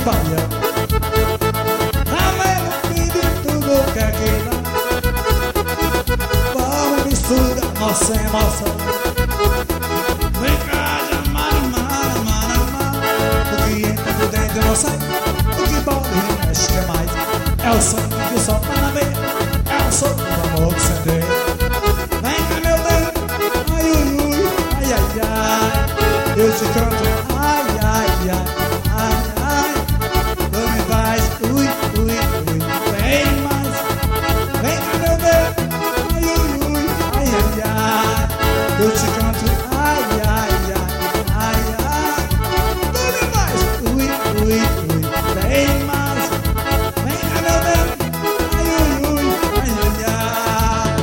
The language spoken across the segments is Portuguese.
baião. Amém, filho, tudo que aqui dá. Vamos misturar nossa emoção. Vem cá, amar, amar, amar, amar. O que entra por dentro não sai. O que bota e mexe que é mais. É o sangue que solta na veia. É o sopro do amor que incendeia. Vem cá, meu bem. Ai, ui, ui, ai, ai, ai. Eu te canto, ai, ai, ai, ai, ai. Tu me faz, ui, ui, ui. Vem mais. Vem cá, meu bem. Ai, ui, ui, ai, ai, ai. Eu te canto, ai, ai, ai, ai, ai. Tu me faz, ui, ui, ui. Vem mais. Vem cá, meu bem. Ai, ui, ui, ai, ai, ai.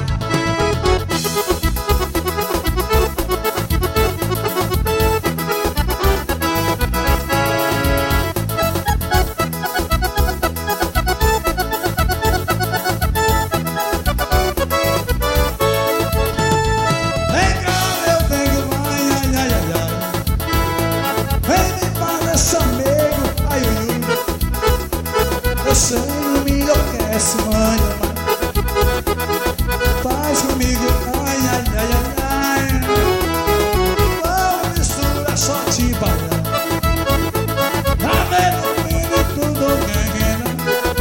Vem cá, meu bem, ai, ai, ai, ai, ai. Vem me parece amigo, ai, ui, ui. Eu sei, me enlouquece, mãe, mãe. Faz comigo, ai, ai, ai, ai, ai. Vamos misturar só de baião. Tá vendo, menino, tudo ganha.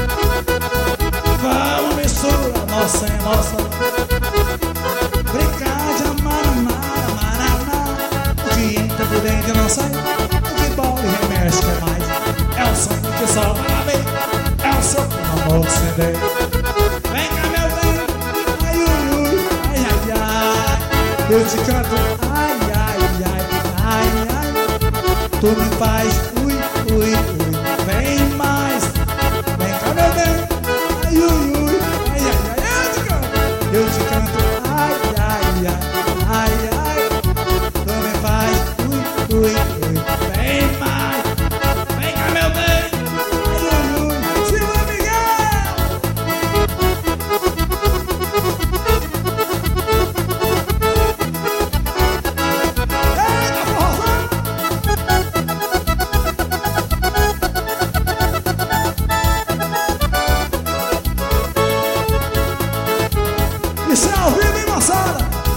Vamos misturar nossa emoção. Brincar de amar, amar, amar, amar. O que entra por dentro não sai. O que bola e remexe que é mais. É o sangue que solta na veia. É o sopro do amor que incendeia. Vem cá, meu bem. Ai, ui, ui, ai, ai, ai. Eu te canto, ai, ai, ai, ai, ai. Tu me faz, ui, ui, ui. Vem mais. Vem cá, meu bem. Ai, ui, ui, ai, ai, ai. Eu te canto, ai, ai, ai, ai, ai. Tu me faz, ui, ui, ui. Vem mais. Vem cá, meu bem. Ai, ui, ui. Silva Miguel. Eita, forrozão. Isso é ao